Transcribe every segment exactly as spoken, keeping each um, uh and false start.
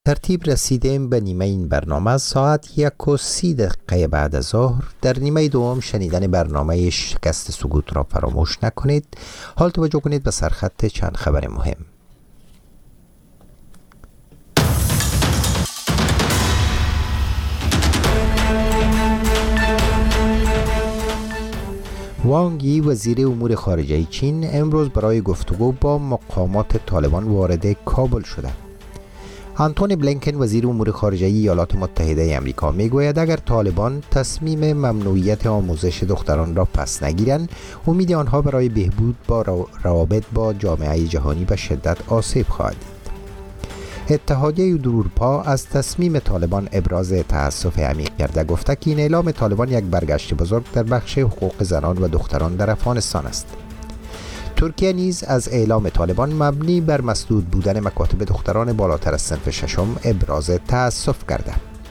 ترتیب رسیدیم به نیمه این برنامه. از ساعت یک و سی دقیقه بعد از ظهر در نیمه دوم شنیدن برنامه شکست سکوت را فراموش نکنید. حال توجه کنید به سرخط چند خبر مهم. وانگ یی وزیر امور خارجه چین امروز برای گفتگو با مقامات طالبان وارد کابل شده. آنتونی بلینکن وزیر امور خارجه ایالات متحده آمریکا میگوید اگر طالبان تصمیم ممنوعیت آموزش دختران را پس نگیرند، امید آنها برای بهبود با روابط با جامعه جهانی به شدت آسیب خواهد دید. اتحادیه اروپا از تصمیم طالبان ابراز تأسف عمیق کرده، گفته که این اعلام طالبان یک برگشت بزرگ در بخش حقوق زنان و دختران در افغانستان است. ترکیه نیز از اعلام طالبان مبنی بر مسدود بودن مکاتب دختران بالاتر از صنف ششم ابراز تأسف کرده.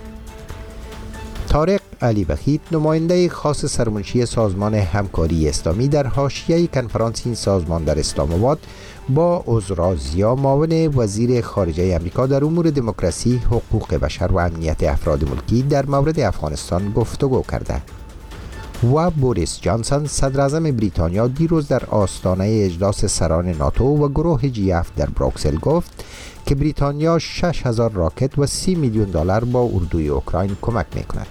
طارق علی بخیت نماینده خاص سرمنشی سازمان همکاری اسلامی در حاشیه کنفرانس این سازمان در اسلام آباد با عذرا زیا معاون وزیر خارجه آمریکا در امور دموکراسی، حقوق بشر و امنیت افراد ملکی در مورد افغانستان گفتگو کرده. و بوریس جانسون صدر اعظم بریتانیا دیروز در آستانه اجلاس سران ناتو و گروه جی هفت در بروکسل گفت که بریتانیا شش هزار راکت و سی میلیون دلار با اردوی اوکراین کمک میکند.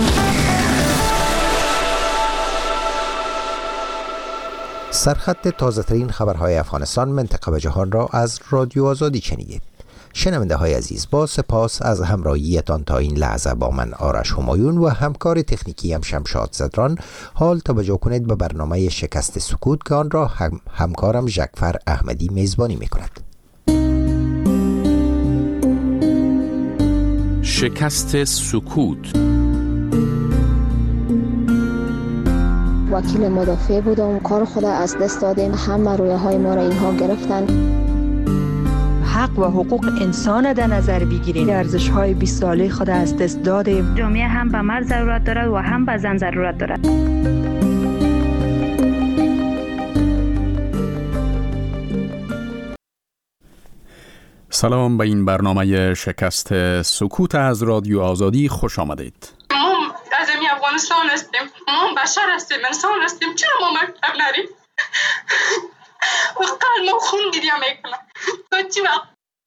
سرخط تازه ترین خبرهای افغانستان، منطقه و جهان را از رادیو آزادی شنیدید. شنونده های عزیز، با سپاس از همراهیتان تا این لحظه با من آرش همایون و همکار تکنیکی هم شمشاد زدران. حال توجه کنید به برنامه شکست سکوت که آن را هم همکارم جعفر احمدی میزبانی میکند. شکست سکوت. وکیل مدافع بودم، کار خود از دست دادیم، همه رویه های ما را اینها گرفتن. حق و حقوق انسان در نظر بگیریم، ارزش های بیست ساله خود از دست دادیم. جامعه هم به مرد ضرورت دارد و هم به زن ضرورت دارد. سلام، به این برنامه شکست سکوت از رادیو آزادی خوش آمدید. از این افغانستان هستیم، ما بشر هستیم، انسان هستیم، چرا ما مکتب نریم؟ وقت ما خون گریه میکنم تا چی وقت؟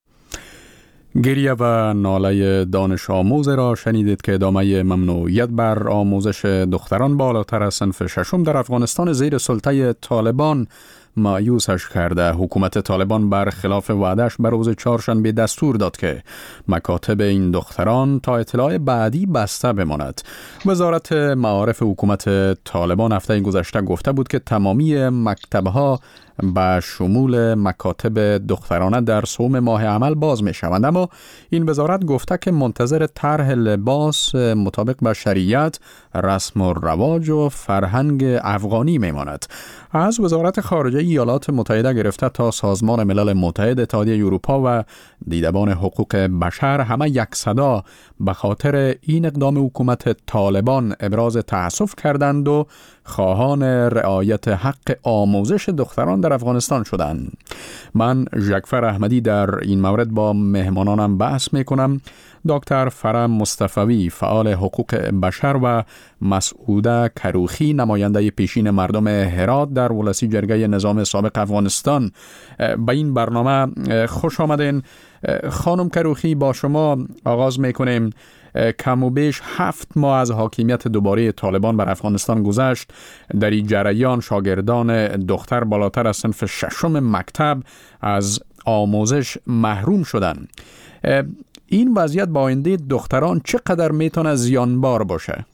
گریه و ناله دانش آموز را شنیدید که ادامه ممنوعیت بر آموزش دختران بالاتر از صنف ششم در افغانستان زیر سلطه طالبان مایوسش کرده. حکومت طالبان برخلاف وعده‌اش بر روز چهارشنبه دستور داد که مکاتب این دختران تا اطلاع بعدی بسته بماند. وزارت معارف حکومت طالبان هفته گذشته گفته بود که تمامی مکتب‌ها به شمول مکاتب دخترانه در سوم ماه عمل باز می شوند، اما این وزارت گفته که منتظر طرح لباس مطابق با شریعت، رسم و رواج و فرهنگ افغانی می ماند. از وزارت خارجه ایالات متحده گرفته تا سازمان ملل متحد، اتحادیه اروپا و دیدبان حقوق بشر همه یک صدا به خاطر این اقدام حکومت طالبان ابراز تأسف کردند و خواهان رعایت حق آموزش دختران در افغانستان شدند. من جعفر احمدی در این مورد با مهمانانم بحث میکنم. دکتر فرام مصطفی، فعال حقوق بشر و مسعوده کروخی، نماینده پیشین مردم هرات در ولسی جرگه نظام سابق افغانستان، به این برنامه خوش آمدین. خانم کروخی، با شما آغاز میکنیم. کم و بیش هفت ماه از حاکمیت دوباره طالبان بر افغانستان گذشت. در این جریان شاگردان دختر بالاتر از صنف ششم مکتب از آموزش محروم شدند. این وضعیت با آینده دختران چقدر میتونه زیانبار باشه؟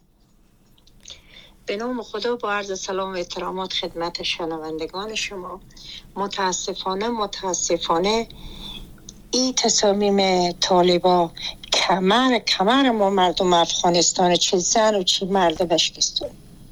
به نام خدا با عرض سلام و احترامات خدمت شنوندگان شما. متاسفانه متاسفانه این تصامیم طالبا کمر کمر ما مردم افغانستان، چه زن و چه مرد بشکستون.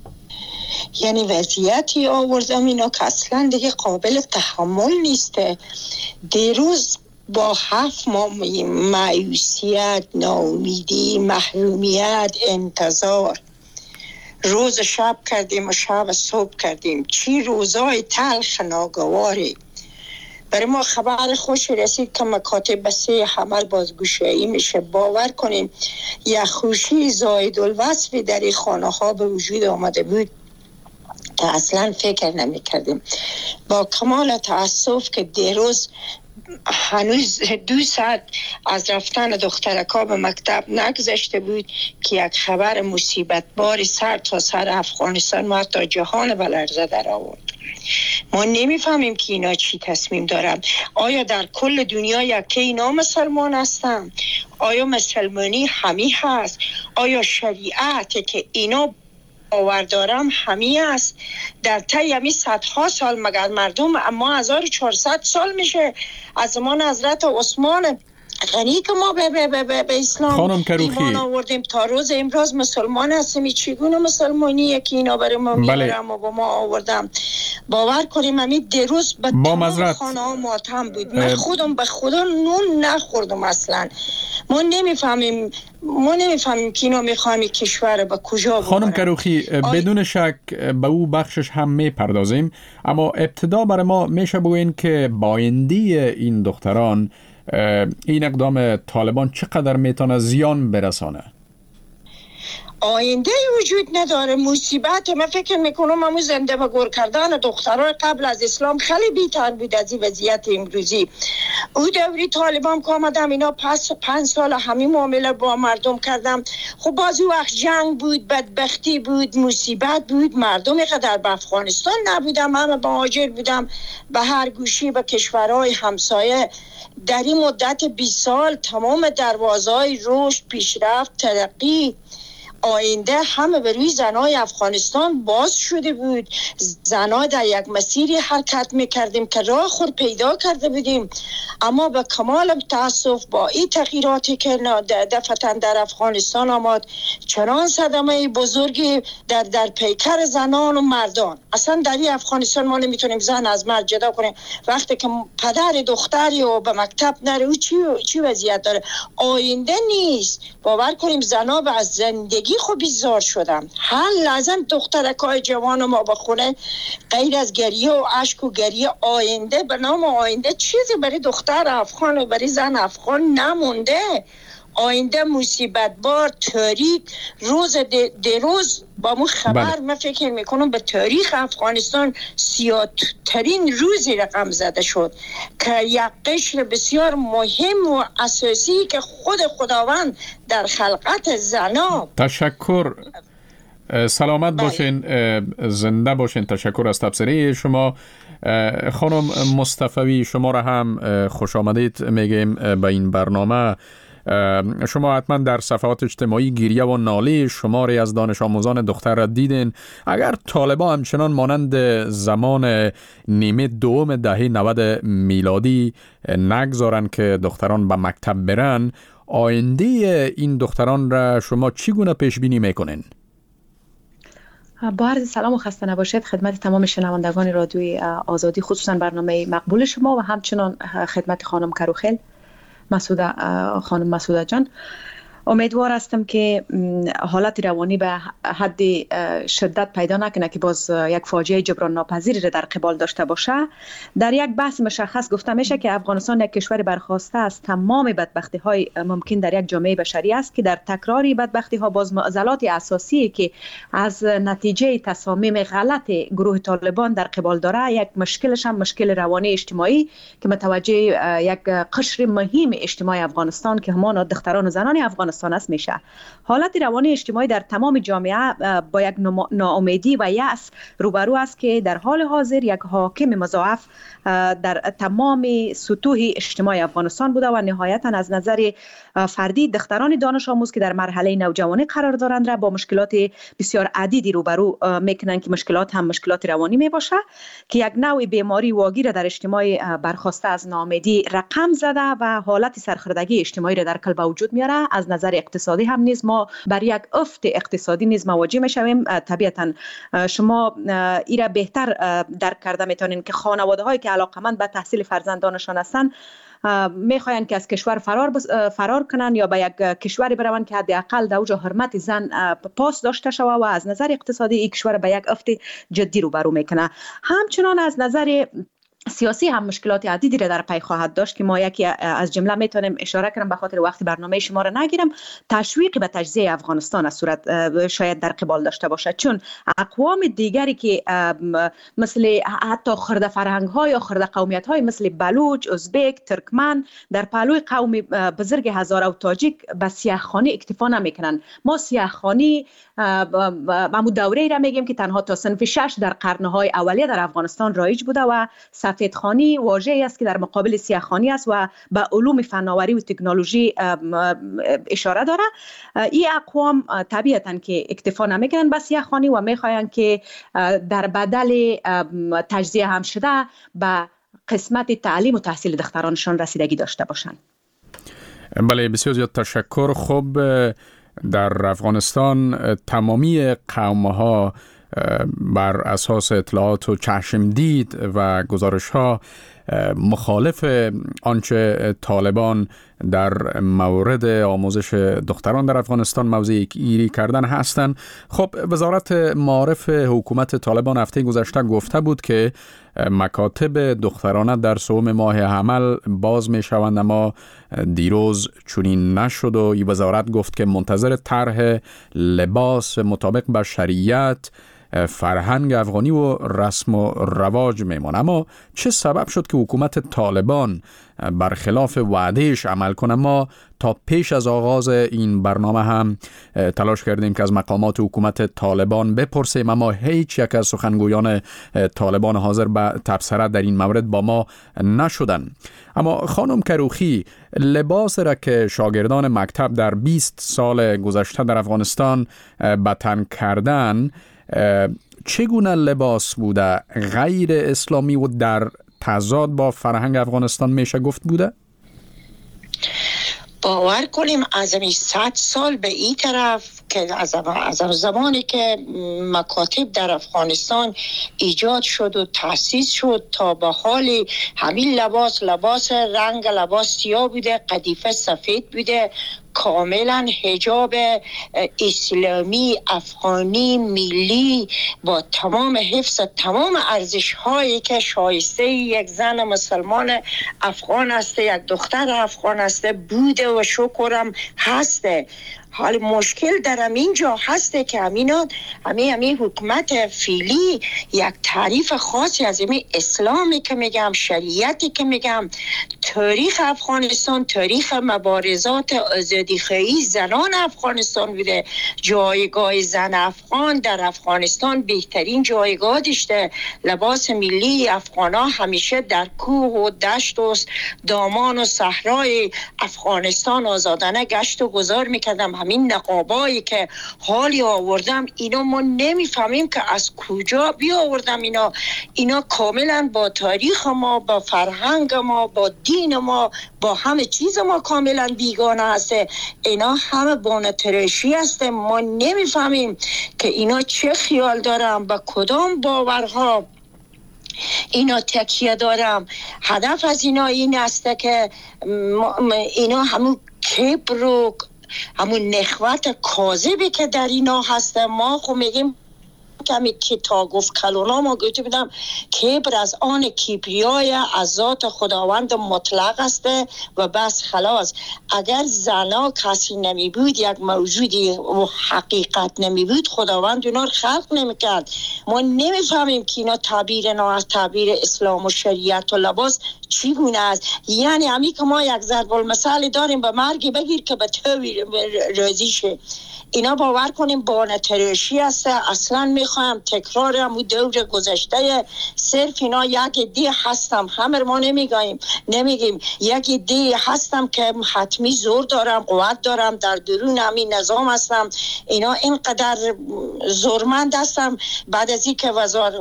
یعنی وضعیتی آوردم اینا که اصلا دیگه قابل تحمل نیسته. دیروز با هفت ماه مایوسیت، ناامیدی، محرومیت، انتظار، روز شب کردیم و شب صبح کردیم، چی روزای تلخ ناگواری. برای ما خبر خوش رسید که مکاتب سه حمل بازگشایی میشه. باور کنیم یک خوشی زاید الوصف در این خانه ها به وجود آمده بود که اصلا فکر نمی کردیم. با کمال تأسف که دیروز هنوز دو ساعت از رفتن دخترکا به مکتب نگذشته بود که یک خبر مصیبت باری سر تا سر افغانستان و حتی جهان به لرزه در آورد. ما نمیفهمیم که اینا چی تصمیم دارن. آیا در کل دنیا یکی اینا مسلمان هستن؟ آیا مسلمانی همی هست؟ آیا شریعت که اینا باور دارم همی است؟ در طی همی صدها سال مگر مردم اما هزار و چهارصد سال میشه از زمان حضرت عثمان غنی که ما به, به, به, به اسلام ایمان آوردیم تا روز امروز مسلمان هستیم. چگونه مسلمانیه که اینا برای ما میارم و با ما آوردم؟ باور کنیم همین دیروز به تمام خانه ها ماتم بود. من خودم به خدا نون نخوردم اصلا. ما نمیفهمیم ما نمیفهمیم که اینا میخوایم کشور به کجا ببرن. خانم کروخی بدون شک به او بخشش هم میپردازیم، اما ابتدا برای ما میشه بگوین که بایندی این دختران این اقدام طالبان چقدر میتونه زیان برسانه؟ آینده وجود نداره. مصیبت من فکر میکنم همون زنده به گور کردن دخترای قبل از اسلام خیلی بی‌تر بود از این وضعیت امروزی. او دوری طالبان که آمدم اینا پس پنج سال همین معامله با مردم کردم. خب باز او وقت جنگ بود، بدبختی بود، مصیبت بود، مردم قدر به افغانستان نبودم، همه مهاجر بودم به هر گوشی به کشورهای همسایه. در این مدت بیست سال تمام دروازهای رشد، پیشرفت، ترقی، آینده همه به روی زنای افغانستان باز شده بود. زنای در یک مسیری حرکت میکردیم که راه خود پیدا کرده بودیم، اما به کمال تاسف با این تغییراتی که دفعتاً در افغانستان آمد چنان صدمه بزرگی در در پیکر زنان و مردان. اصلا در این افغانستان ما نمیتونیم زن از مرد جدا کنیم. وقتی که پدر دختری و به مکتب نره او چی چی وضعیت داره؟ آینده نیست. باور کنیم زنا به از زندگی خب بیزار شدم. هر لحظه دخترکای جوان ما بخونه غیر از گریه و اشک و گریه آینده به نام آینده چیزی برای دختر افغان و برای زن افغان نمونده. آینده مصیبت بار، تاریک، روز دی روز با مو خبر بله. من فکر میکنم به تاریخ افغانستان سیاه ترین روزی رقم زده شد که یک قشر بسیار مهم و اساسی که خود خداوند در خلقت زنا. تشکر، سلامت بله. باشین، زنده باشین. تشکر از تبصره شما. خانم مصطفی شما را هم خوش آمدید میگیم به این برنامه. شما حتما در صفحات اجتماعی گریه و ناله شماری از دانش آموزان دختر را دیدین. اگر طالبان همچنان مانند زمان نیمه دوم دهه نود میلادی نگذارن که دختران به مکتب برن، آینده این دختران را شما چگونه پیش بینی میکنین؟ با عرض سلام و خسته نباشید خدمت تمام شنوندگان رادیوی آزادی، خصوصا برنامه مقبول شما و همچنان خدمت خانم کروخیل مسعوده خانم مسعوده جان. امیدوار هستم که حالت روانی به حد شدت پیدا نکنه که باز یک فاجعه جبران ناپذیری را در قبال داشته باشه. در یک بحث مشخص گفته میشه که افغانستان یک کشور برخواسته از تمام بدبختی های ممکن در یک جامعه بشری است که در تکراری بدبختی ها باز معضلات اساسی که از نتیجه تصامیم غلط گروه طالبان در قبال داره، یک مشکلش هم مشکل روانی اجتماعی که متوجه یک قشر مهم اجتماعی افغانستان که همان دختران و زنان افغانستان است میشه. حالت روانی اجتماعی در تمام جامعه با یک ناامیدی و یأس روبرو است که در حال حاضر یک حاکم مضاعف در تمام سطوح اجتماعی افغانستان بوده و نهایتا از نظر فردی دختران دانش آموز که در مرحله نوجوانی قرار دارند را با مشکلات بسیار عدیدی روبرو میکنند که مشکلات هم مشکلات روانی می باشه که یک نوع بیماری واگیر در اجتماع برخواسته از ناامیدی رقم زده و حالت سرخوردگی اجتماعی را در قلب وجود میاره. از نظر اقتصادی هم نیز ما بر یک افت اقتصادی نیز مواجه میشویم. طبیعتا شما ایرا بهتر درک کرده میتونین که خانواده هایی که علاقمند به تحصیل فرزندانشان هستند میخواین که از کشور فرار فرار کنن یا به یک کشوری بروند که حداقل در اوج حرمت زن پاس داشته شود و از نظر اقتصادی این کشور به یک افت جدی روبرو میکنه. همچنان از نظر سیاسی هم مشکلات عدیدی را در پی خواهد داشت که ما یکی از جمله میتونیم اشاره کنم، به خاطر وقت برنامه شما را نگیرم، تشویق به تجزیه افغانستان از صورت شاید در قبال داشته باشد، چون اقوام دیگری که مثل حتی خرده فرهنگ های یا خرده قومیت های مثل بلوچ، ازبک، ترکمن در پهلوی قوم بزرگ هزاره و تاجیک به سیاه‌خوانی اکتفا نمیکنن. ما سیاه‌خوانی معمول دوره را میگیم که تنها تا صنف شش در قرنهای اولیه در افغانستان رایج بوده و سفیدخوانی واژه‌ای است که در مقابل سیاه‌خوانی است و به علوم فناوری و تکنولوژی اشاره داره. این اقوام طبیعتاً که اکتفا نمیکنن به سیاه‌خوانی و میخواین که در بدل تجزیه هم شده به قسمت تعلیم و تحصیل دخترانشان رسیدگی داشته باشند. بله، بسیار زیاد تشکر. خب در افغانستان تمامی قوم‌ها بر اساس اطلاعات و چشم دید و گزارش ها مخالف آنچه طالبان در مورد آموزش دختران در افغانستان موضع گیری کردن هستند. خب وزارت معارف حکومت طالبان هفته گذشته گفته بود که مکاتب دخترانه در سوم ماه حمل باز می شوند، اما دیروز چنین نشد و این وزارت گفت که منتظر طرح لباس مطابق با شریعت، فرهنگ افغانی و رسم و رواج میمونه. اما چه سبب شد که حکومت طالبان برخلاف وعدهش عمل کنه؟ ما تا پیش از آغاز این برنامه هم تلاش کردیم که از مقامات حکومت طالبان بپرسیم، اما هیچ یک از سخنگویان طالبان حاضر به تبصره در این مورد با ما نشدن. اما خانم کروخی، لباس را که شاگردان مکتب در بیست سال گذشته در افغانستان به تن کردن، چگونه لباس بوده؟ غیر اسلامی و در تضاد با فرهنگ افغانستان میشه گفت بوده؟ باور کنیم از این صد سال به این طرف که از از زمانی که مکاتب در افغانستان ایجاد شد و تأسیس شد تا به حال همین لباس لباس رنگ لباس سیاه بوده، قدیفه سفید بوده، کاملا حجاب اسلامی افغانی ملی با تمام حفظ تمام ارزش هایی که شایسته یک زن مسلمان افغان است، یک دختر افغان است بوده و شکرم هسته. حال مشکل در همین جا هسته که همین همین همین حکومت فعلی یک تعریف خاصی از همین اسلامی که میگم، شریعتی که میگم، تاریخ افغانستان، تاریخ مبارزات آزادیخواهی زنان افغانستان بوده. جایگاه زن افغان در افغانستان بهترین جایگاه داشته. لباس ملی افغانا همیشه در کوه و دشت و دامان و صحرای افغانستان آزادانه گشت و گذار میکردم. همین نقابایی که حالی آوردم اینا ما نمیفهمیم که از کجا بی آوردم. اینا اینا کاملا با تاریخ ما، با فرهنگ ما، با دین ما، با همه چیز ما کاملا بیگانه هست. اینا همه بانترشی هست. ما نمیفهمیم که اینا چه خیال دارن، با کدام باورها اینا تکیه دارم. هدف از اینا این است که اینا همون کبر و همون نخوت کاذبی که در اینا هست. ما خو میگیم کمی که تا گفت کلونا ما گویده بودم کبر از آن کبریای از ذات خداوند مطلق است و بس خلاص. اگر زنا کسی نمی بود، یک موجودی و حقیقت نمی بود، خداوند اونا رو خلق نمی کرد. ما نمی فهمیم که اینا تعبیر نا از تعبیر اسلام و شریعت و لباس چی گونه است. یعنی همی که ما یک ضرب المثل داریم به مرگ بگیر که به تو راضی شه. اینا باور کنیم بانترشی است. اصلا میخوایم تکرار همون دور گذشته. صرف اینا یک دی هستم، همه ما نمیگیم نمیگیم یک دی هستم که حتمی زور دارم، قوت دارم، در درون همین نظام هستم. اینا اینقدر زورمند هستم. بعد از اینکه وزار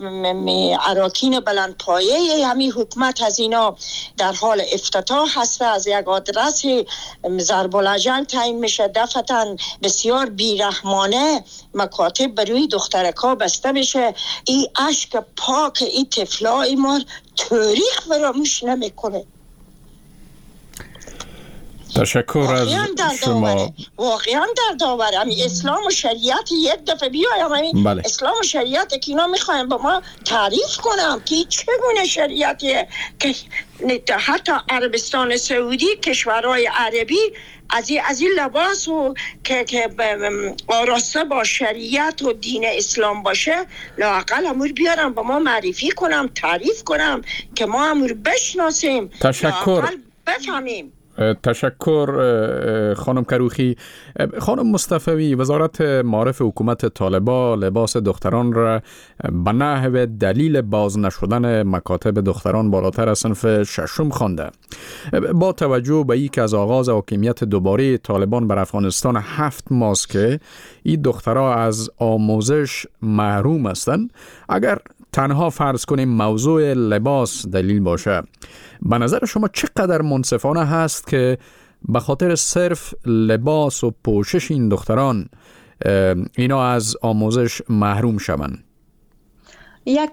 اراکین بلند پایه همین حکومت از اینا در حال افتتاح هست، از یک آدرس ضرب الاجل تعیین میشه، دفعتاً بسیار بیرحمانه مکاتب بروی دخترکا بسته بشه. این عشق پاک این طفلای ما تاریخ فراموش نمیکنه. تشکر از شما. واقعا در داور همین اسلام و شریعت یک دفعه بیایم همین بله. اسلام و شریعت که اینا میخوایم با ما تعریف کنم که چگونه شریعتیه که حتی عربستان سعودی کشورهای عربی از این از این لباس و که که آراسته با شریعت و دین اسلام باشه لااقل امور بیارم با ما معرفی کنم تعریف کنم که ما امور بشناسیم تشکر بفهمیم. تشکر خانم کروخی. خانم مصطفی، وزارت معارف حکومت طالبان لباس دختران را به نحو دلیل باز نشدن مکاتب دختران بالاتر از صنف ششم خوانده. با توجه به اینکه از آغاز حاکمیت دوباره طالبان بر افغانستان هفت ماه است که این دخترها از آموزش محروم هستند، اگر تنها فرض کنیم موضوع لباس دلیل باشه، به نظر شما چقدر منصفانه هست که به خاطر صرف لباس و پوشش این دختران اینا از آموزش محروم شوند؟ یک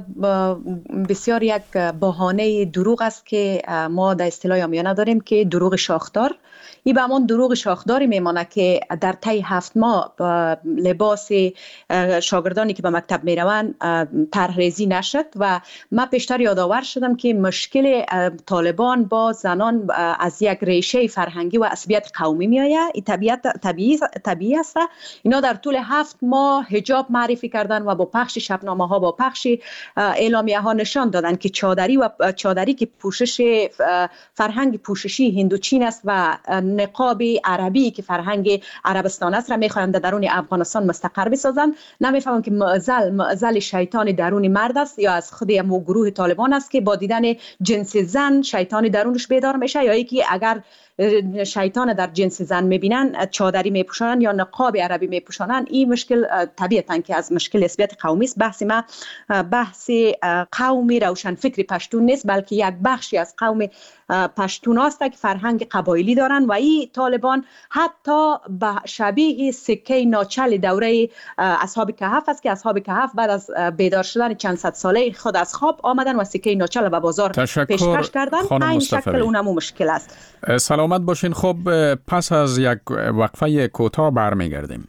بسیار یک بهانه دروغ است که ما در اصطلاح عامیانه داریم که دروغ شاخدار. این به همون دروغ شاخداری میمانه که در طی هفت ماه لباس شاگردانی که به مکتب میروند طرحریزی نشد و ما پیشتر یادآور شدم که مشکل طالبان با زنان از یک ریشه فرهنگی و عصبیت قومی میآید. این طبیعت طبیعی طبیعی است. اینا در طول هفت ماه حجاب معرفی کردن و با پخش شبنامه ها با پخش اعلامیه ها نشان دادن که چادری و چادری که پوشش فرهنگ پوششی هندوچین است و نقاب عربی که فرهنگ عربستان است را میخواهند در درون افغانستان مستقر بسازند. نمیفهمم که معزل معزل شیطان درون مرد است یا از خود مو گروه طالبان است که با دیدن جنس زن شیطان درونش بیدار میشه، یا اینکه اگر شیطان در جنس زن میبینن چادری میپوشانن یا نقاب عربی میپوشانن. این مشکل طبیعتاً که از مشکل عصبیت قومی است. بحث ما بحث قومی روشن فکری پشتون نیست، بلکه یک بخشی از قوم پشتون است که فرهنگ قبایلی دارن و این طالبان حتی به شبیه سکه ناچل دوره اصحاب کهف است که اصحاب کهف بعد از بیدار شدن چند صد ساله خود از خواب آمدن و سکه ناچل به بازار پیشکش کردن. این شکل اونمو مشکل است. سلامت باشین. خب پس از یک وقفه کوتاه برمیگردیم.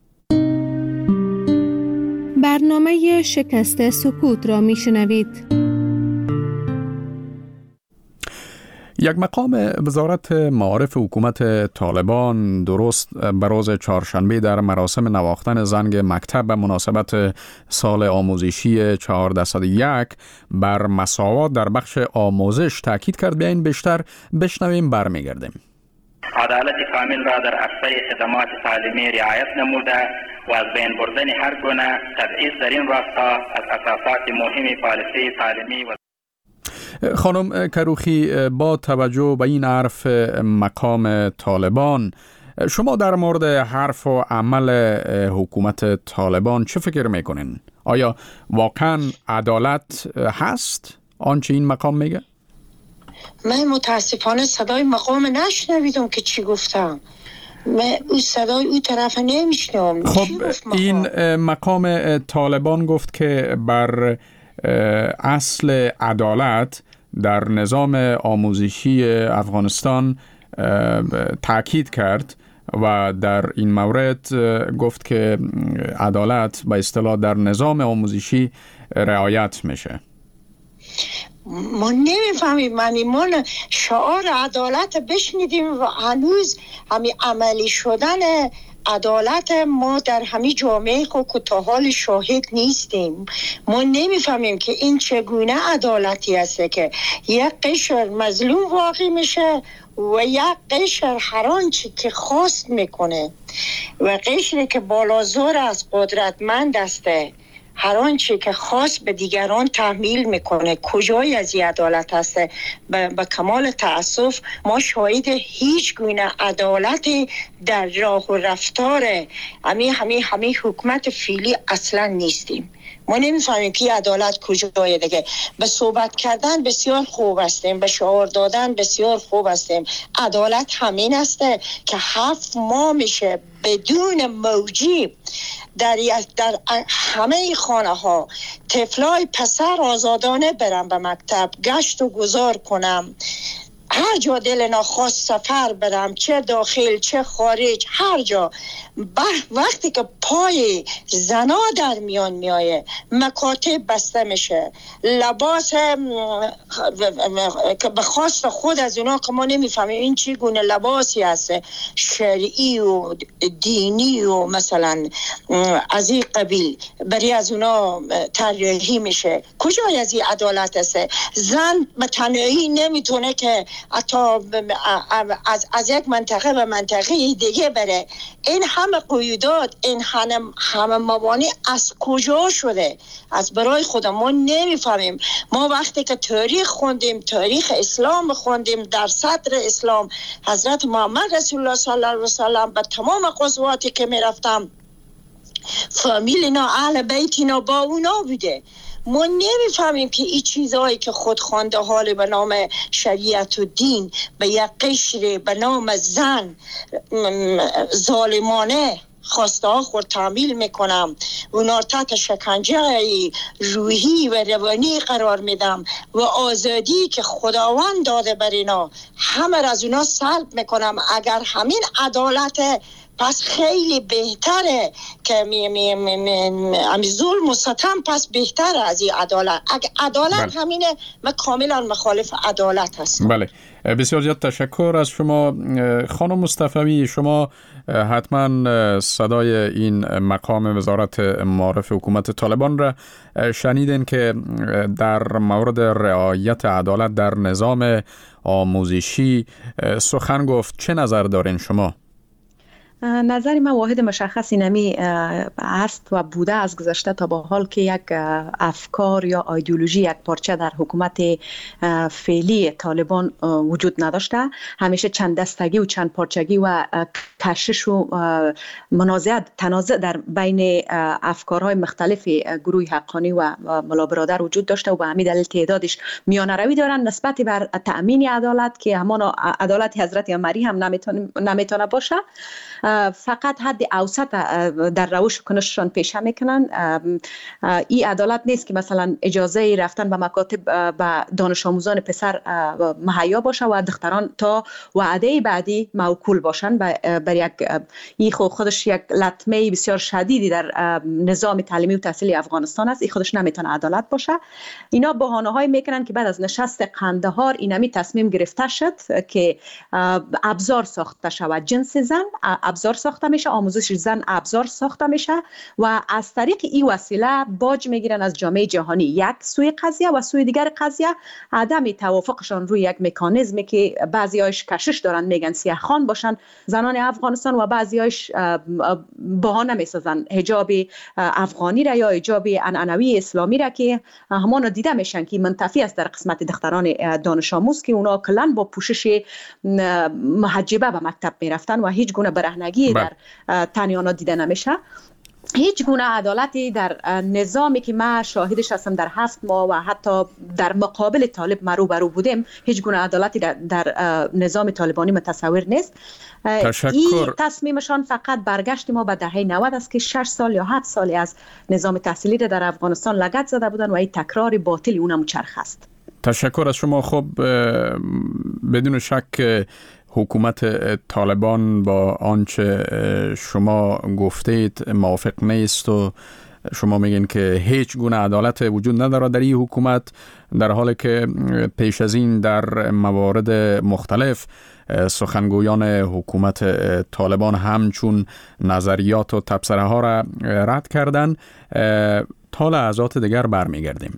برنامه شکست سکوت را میشنوید. یک مقام وزارت معارف حکومت طالبان درست به روز چهارشنبه در مراسم نواختن زنگ مکتب به مناسبت سال آموزشی چهارده صد و یک بر مساوات در بخش آموزش تاکید کرد. بیاین بیشتر بشنویم، برمیگردیم. عدالت کامل را در عرصه خدمات تعلیمی رعایت نموده و از بین بردن هر گونه تبعیض در این راستا از اساسات مهم پالیسی تعلیمی و خانم کروخی، با توجه به این حرف مقام طالبان، شما در مورد حرف و عمل حکومت طالبان چه فکر میکنین؟ آیا واقعا عدالت هست آنچه این مقام میگه؟ من متاسفانه صدای مقام نشنویدم که چی گفتم. من او صدای او طرف نمیشنم. خب این مقام طالبان گفت که بر اصل عدالت در نظام آموزشی افغانستان تاکید کرد و در این مورد گفت که عدالت به اصطلاح در نظام آموزشی رعایت میشه. ما نمیفهمیم. معنی ما شعار عدالت بشنیدیم و هنوز همین عملی شدن عدالت ما در همین جامعه خود تا حال شاهد نیستیم. ما نمیفهمیم که این چگونه عدالتی است که یک قشر مظلوم واقع میشه و یک قشر هر آنچه که خواست میکنه و قشری که بالازور از قدرتمند است هر آنچه که خاص به دیگران تحمیل میکنه. کجای از این عدالت هست؟ به کمال تأسف ما شاهد هیچ گونه عدالتی در راه و رفتار همین همین همین حکومت فعلی اصلا نیستیم. ما نمیفهمیم که عدالت کجایه دیگه. به صحبت کردن بسیار خوب هستیم، به شعار دادن بسیار خوب هستیم. عدالت همین است که هفت ماه میشه بدون موجب در در همه خانه ها طفلای پسر آزادانه برن به مکتب، گشت و گذار کنم. هر جا دل اینا خواست سفر برم، چه داخل چه خارج، هر جا وقتی که پای زنا در میان میایه، مکاتب بسته میشه، لباس که به خواست خود از اونا که ما نمیفهمیم این چی گونه لباسی هست، شرعی و دینی و مثلا از این قبیل، برای از اونا طراحی میشه. کجای از این عدالت هست؟ زن به تنهایی نمیتونه که حتی از, از یک منطقه به منطقه دیگه بره. این همه قیودات، این همه, همه موانع از کجا شده؟ از برای خدا ما نمیفهمیم. ما وقتی که تاریخ خوندیم، تاریخ اسلام خوندیم، در صدر اسلام حضرت محمد رسول الله صلی الله علیه و سلم به تمام قضواتی که میرفتم، فامیل اینا، اهل بیت اینا با اونا بوده. ما نمیفهمیم که این چیزهایی که خود خوانده حال به نام شریعت و دین به یک قشر به نام زن ظالمانه خواسته ها خود تعمیل میکنم، اونا تحت شکنجه روحی و روانی قرار میدم و آزادی که خداوند داده بر اینا همه از اونا سلب میکنم. اگر همین عدالت پس خیلی بهتره که می می می می ظلم و ستم پس بهتره از این عدالت. اگه عدالت بله. همینه، من کاملا مخالف عدالت هستم. بله، بسیار زیاد تشکر از شما خانم مصطفوی. شما حتما صدای این مقام وزارت معارف حکومت طالبان را شنیدین که در مورد رعایت عدالت در نظام آموزشی سخن گفت. چه نظر دارین شما؟ نظر من واحد مشخص اینمی است و بوده از گذشته تا به حال که یک افکار یا ایدئولوژی یک پارچه در حکومت فعلی طالبان وجود نداشته. همیشه چند دستگی و چند پارچگی و کشش و منازعه تنازع در بین افکارهای مختلف گروه حقانی و ملا برادر وجود داشته و به همین دلیل تعدادش میانه روی دارن نسبت بر تأمین عدالت که همان عدالت حضرت عمری هم نمیتونه نمیتونه باشه. فقط حد اوسط در روش کنششان پیشه میکنن. این عدالت نیست که مثلا اجازه رفتن به مکاتب به دانش آموزان پسر مهیا باشه و دختران تا وعده بعدی موکول باشن. بر یک این خودش یک لطمه بسیار شدیدی در نظام تعلیمی و تحصیلی افغانستان است. این خودش نمیتونه عدالت باشه. اینا بهانه‌های میکنن که بعد از نشست قندهار اینمی تصمیم گرفته شد که ابزار ساخته شود، جنس زن ابزار ساخته میشه، آموزش زن ابزار ساخته میشه و از طریق این وسیله باج میگیرن از جامعه جهانی. یک سوی قضیه و سوی دیگر قضیه عدم توافقشان روی یک مکانیزمی که بعضیایش کشش دارن، میگن سیاه خان باشن زنان افغانستان و بعضیایش بهانه میسازن حجاب افغانی را یا حجاب عنعنوی اسلامی را که همان دیده میشن که منتفی است در قسمت دختران دانش آموز که اونا کلن با پوشش محجبه به مکتب میرفتن و هیچ گونه برهنگی در تن آنها دیده نمیشه. هیچ گونه عدالتی در نظامی که ما شاهدش هستم در هفت ماه و حتی در مقابل طالب ما رو برو بودیم، هیچ گونه عدالتی در, در نظام طالبانی متصور نیست. تشکر. این تصمیمشان فقط برگشت ما به دهه نود است که شش سال یا هفت سالی از نظام تحصیلی در افغانستان لگد زده بودن و این تکرار باطل اونم چرخ است. تشکر از شما. خب بدون شک حکومت طالبان با آنچه شما گفتید موافق نیست و شما میگین که هیچ گونه عدالت وجود نداره در این حکومت، در حالی که پیش از این در موارد مختلف سخنگویان حکومت طالبان همچون نظریات و تبصره ها را رد کردن. تا لحظات دیگر برمیگردیم.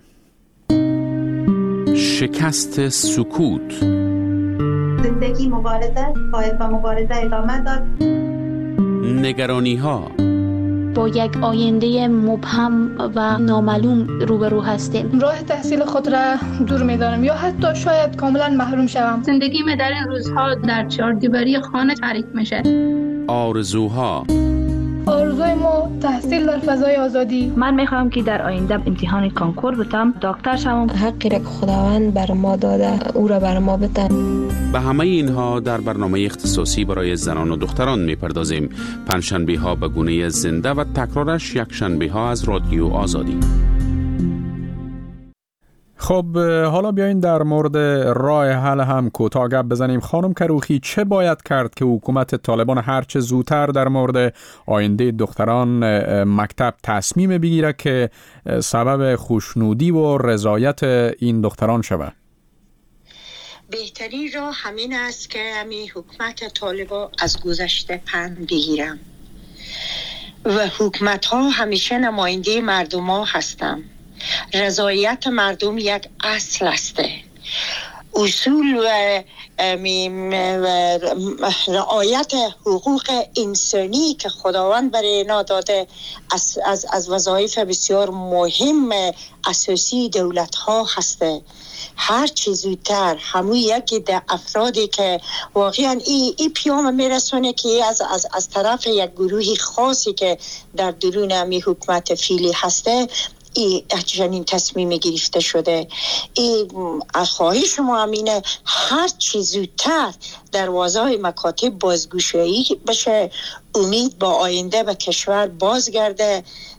شکست سکوت. زندگی مبارزه، باید با مبارزه ادامه داد. نگرانی ها. با یک آینده مبهم و نامعلوم روبرو هستیم. راه تحصیل خود را دور می‌دانم یا حتی شاید کاملا محروم شوم. زندگیم در این روزها در چهار دیواری خانه تعریف میشه. آرزوها. آرزوی ما تحصیل در فضای آزادی. من میخوام که در آینده امتحان کانکور بتم، دکتر شوم. حقی را که خداوند بر ما داده او را بر ما بده. به همه اینها در برنامه اختصاصی برای زنان و دختران میپردازیم. پنجشنبه ها به گونه زنده و تکرارش یک شنبه ها از رادیو آزادی. خب حالا بیاین در مورد راه حل هم کوتاه گپ بزنیم. خانم کروخی، چه باید کرد که حکومت طالبان هرچه زودتر در مورد آینده دختران مکتب تصمیم بگیره که سبب خوشنودی و رضایت این دختران شود؟ بهترین راه همین است که همین حکومت طالبان از گذشته پند بگیرم و حکومت ها همیشه نماینده مردم ها هستن. رضایت مردم یک اصل است. اصول و رعایت حقوق انسانی که خداوند برای اینا داده از, از, از وظایف بسیار مهم اساسی دولت ها هسته. هر چی زودتر همون یکی در افرادی که واقعا این ای پیام میرسونه که از, از, از طرف یک گروهی خاصی که در درون همی حکومت فیلی هسته این چنین تصمیم گرفته شده. این خواهش ما همینه هر چی زودتر دروازه مکاتب بازگشایی بشه، امید با آینده به کشور بازگرده،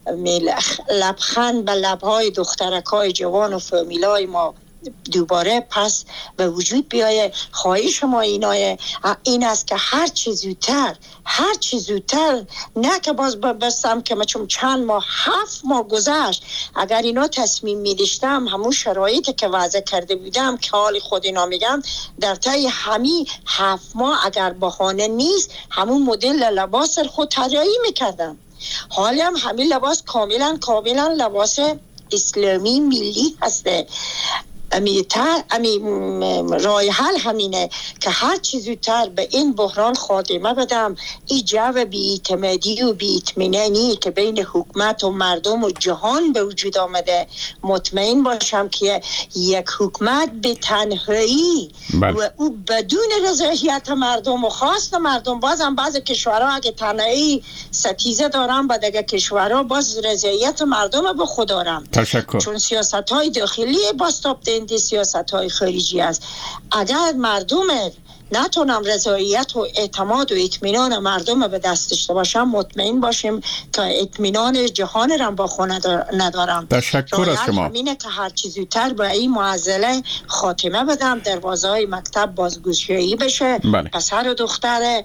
لبخند به لبهای دخترکای جوان و فامیلای ما دوباره پس به وجود بیایه. خواهش ما اینایه این است که هر چی زودتر هر چی زودتر، نه که باز بستم که چون چند ماه هفت ماه گذشت اگر اینا تصمیم می داشتم همون شرایطی که وضع کرده بودم که حال خود اینا میگم در طی همین هفت ماه اگر بهانه نیست همون مدل لباس خود طراحی میکردم. حالی هم همین لباس کاملا کاملا لباس اسلامی ملی هسته. امی تا امی رای حل همینه که هر چیز زودتر به این بحران خاتمه بدم. این جو بی‌اعتمادی و بی‌اطمینانی که بین حکومت و مردم و جهان به وجود آمده، مطمئن باشم که یک حکومت به تنهایی بله. و او بدون رضایت مردم و خواست مردم، بازم بعض کشورها اگه تنهایی ستیزه دارن با دیگه کشورها باز رضایت مردم به خود دارن. تشکر. چون سیاست های داخلی باستاب این سیاست های خارجی است. اگر مردم نتونم رضایت و اعتماد و اطمینان مردم به دست داشته باشم، مطمئن باشیم که اطمینان جهان را با خود ندارم. تشکر از شما. همینه که هر چیز زودتر به این معضله خاتمه بدم، دروازه‌های مکتب بازگشایی بشه. بله. پسر و دختر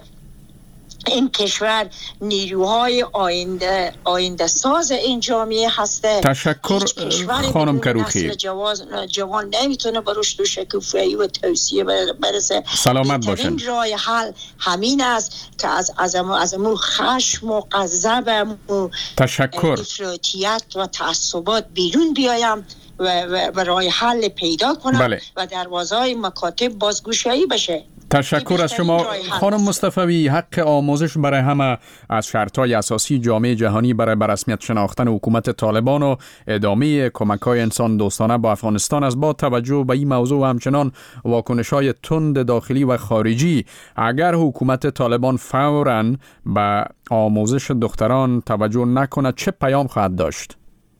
این کشور نیروهای آینده آینده ساز این جامعه هسته. تشکر خانم کروخی. نسل جوان نمیتونه به رشد و شکوفایی و توسعه برسه. سلامت باشین. این راه حل همین است که از از از مو خشم و غضب و تشکر افراطیت و تعصبات بیرون بیایم و, و, و راه حل پیدا کنم. بله. و دروازه‌های مکاتب بازگشایی بشه. تشکر از شما خانم مصطفی. حق آموزش برای همه از شرط‌های اساسی جامعه جهانی برای بررسمیت شناختن حکومت طالبان و ادامه کمک‌های انسان دوستانه با افغانستان است. با توجه به این موضوع و همچنان واکنش‌های تند داخلی و خارجی، اگر حکومت طالبان فوراً به آموزش دختران توجه نکند چه پیام خواهد داشت؟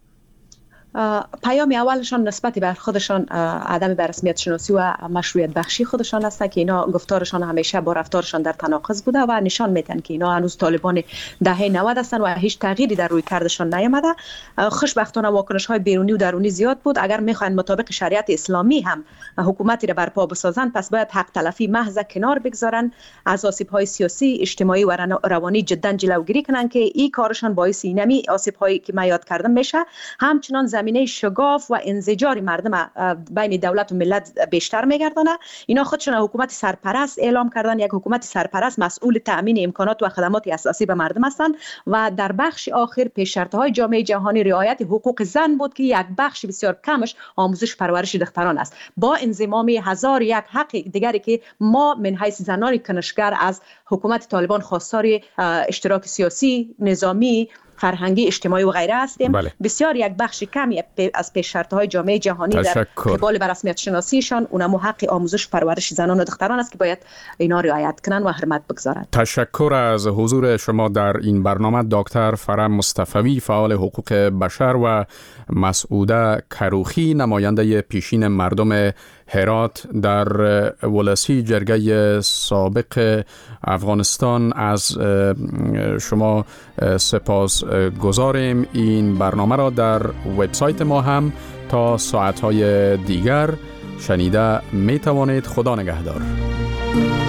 پیام اولشان نسبت بر خودشان عدم بررسمیت شناسی و مشروعیت بخشی خودشان است که اینا گفتارشان همیشه با رفتارشان در تناقض بوده و نشان میدن که اینا هنوز طالبان دهه نود هستند و هیچ تغییری در روی کردشان نیامده. خوشبختانه واکنش های بیرونی و درونی زیاد بود. اگر میخواین مطابق شریعت اسلامی هم حکومتی را برپا بسازند، پس باید حق تلفی محض کنار بگذارن، از آسیب های سیاسی، اجتماعی و روانی جدا جلوگیری کنن که این کارشان باعث اینمی آسیب هایی که من یاد کردم میشه. همچنان زمینه شگاف و انزجار مردم بین دولت و ملت بیشتر میگردانه. اینا خودشون حکومت سرپرست اعلام کردن. یک حکومت سرپرست مسئول تامین امکانات و خدمات اساسی به مردم هستند و در بخش آخر پیش شرط های جامعه جهانی رعایت حقوق زن بود که یک بخش بسیار کمش آموزش پرورش دختران است، با انضمام هزار یک حق دیگری که ما من حیث زنان کنشگر از حکومت طالبان خواستار اشتراک سیاسی، نظامی، فرهنگی، اجتماعی و غیره هستیم. بله. بسیار یک بخش کمی از پیش شرط‌های جامعه جهانی در قبال بررسمیت شناسیشان اونم حق آموزش پرورش زنان و دختران است که باید اینا رعایت کنن و حرمت بگذارند. تشکر از حضور شما در این برنامه دکتر فرح مصطفی، فعال حقوق بشر، و مسعوده کروخی، نماینده پیشین مردم هرات در ولسی جرگه سابق افغانستان. از شما سپاس گزاریم. این برنامه را در وبسایت ما هم تا ساعتهای دیگر شنیده می توانید. خدا نگهدار.